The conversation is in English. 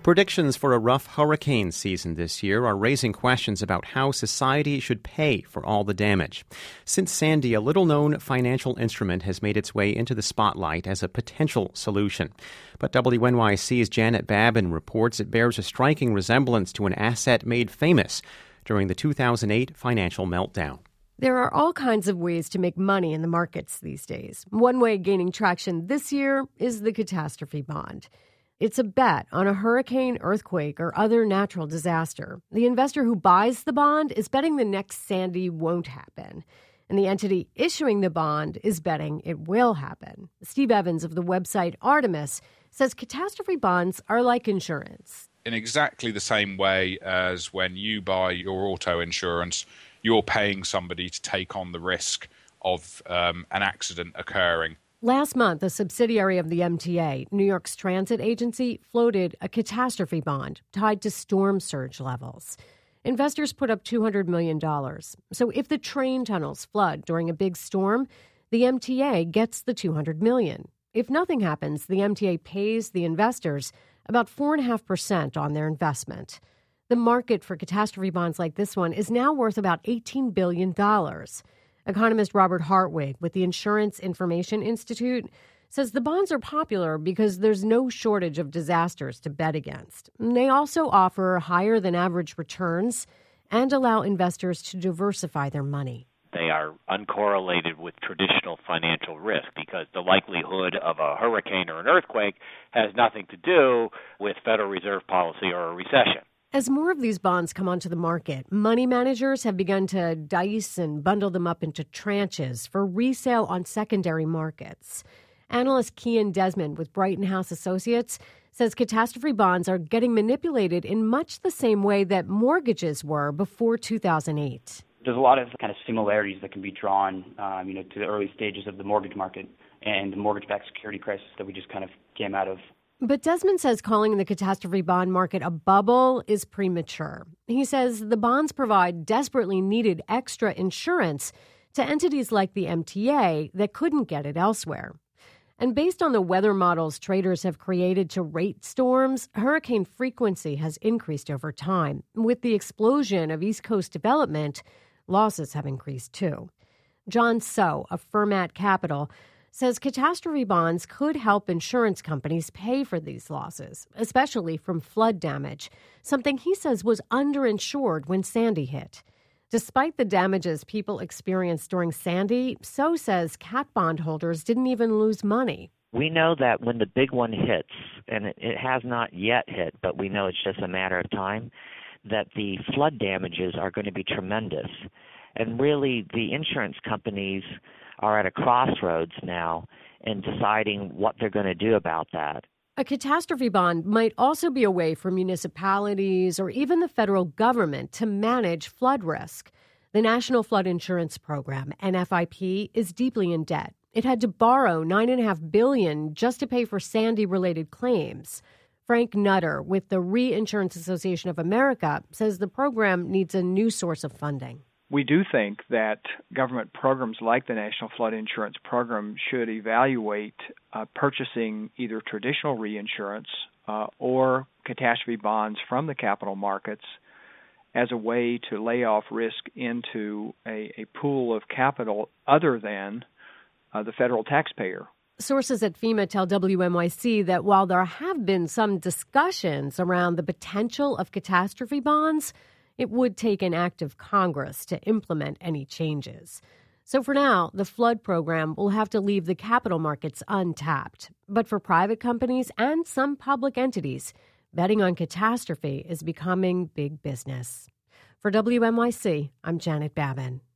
Predictions for a rough hurricane season this year are raising questions about how society should pay for all the damage. Since Sandy, a little-known financial instrument has made its way into the spotlight as a potential solution. But WNYC's Janet Babin reports it bears a striking resemblance to an asset made famous during the 2008 financial meltdown. There are all kinds of ways to make money in the markets these days. One way gaining traction this year is the catastrophe bond. It's a bet on a hurricane, earthquake, or other natural disaster. The investor who buys the bond is betting the next Sandy won't happen. And the entity issuing the bond is betting it will happen. Steve Evans of the website Artemis says catastrophe bonds are like insurance. In exactly the same way as when you buy your auto insurance, you're paying somebody to take on the risk of an accident occurring. Last month, a subsidiary of the MTA, New York's transit agency, floated a catastrophe bond tied to storm surge levels. Investors put up $200 million. So if the train tunnels flood during a big storm, the MTA gets the $200 million. If nothing happens, the MTA pays the investors about 4.5% on their investment. The market for catastrophe bonds like this one is now worth about $18 billion. Economist Robert Hartwig with the Insurance Information Institute says the bonds are popular because there's no shortage of disasters to bet against. They also offer higher than average returns and allow investors to diversify their money. They are uncorrelated with traditional financial risk because the likelihood of a hurricane or an earthquake has nothing to do with Federal Reserve policy or a recession. As more of these bonds come onto the market, money managers have begun to dice and bundle them up into tranches for resale on secondary markets. Analyst Kian Desmond with Brighton House Associates says catastrophe bonds are getting manipulated in much the same way that mortgages were before 2008. There's a lot of kind of similarities that can be drawn, to the early stages of the mortgage market and the mortgage-backed security crisis that we just kind of came out of. But Desmond says calling the catastrophe bond market a bubble is premature. He says the bonds provide desperately needed extra insurance to entities like the MTA that couldn't get it elsewhere. And based on the weather models traders have created to rate storms, hurricane frequency has increased over time. With the explosion of East Coast development, losses have increased too. John So of Fermat Capital says catastrophe bonds could help insurance companies pay for these losses, especially from flood damage, something he says was underinsured when Sandy hit. Despite the damages people experienced during Sandy, So says cat bond holders didn't even lose money. We know that when the big one hits, and it has not yet hit, but we know it's just a matter of time, that the flood damages are going to be tremendous. And really, the insurance companies are at a crossroads now in deciding what they're going to do about that. A catastrophe bond might also be a way for municipalities or even the federal government to manage flood risk. The National Flood Insurance Program, NFIP, is deeply in debt. It had to borrow $9.5 billion just to pay for Sandy-related claims. Frank Nutter with the Reinsurance Association of America says the program needs a new source of funding. We do think that government programs like the National Flood Insurance Program should evaluate purchasing either traditional reinsurance or catastrophe bonds from the capital markets as a way to lay off risk into a pool of capital other than the federal taxpayer. Sources at FEMA tell WNYC that while there have been some discussions around the potential of catastrophe bonds, it would take an act of Congress to implement any changes. So for now, the flood program will have to leave the capital markets untapped. But for private companies and some public entities, betting on catastrophe is becoming big business. For WNYC, I'm Janet Babin.